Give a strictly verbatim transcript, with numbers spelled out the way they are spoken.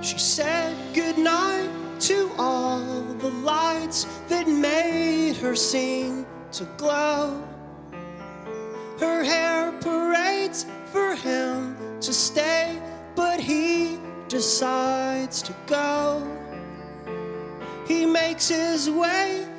She said goodnight to all the lights that made her seem to glow. Her hair parades for him to stay, but he decides to go. He makes his way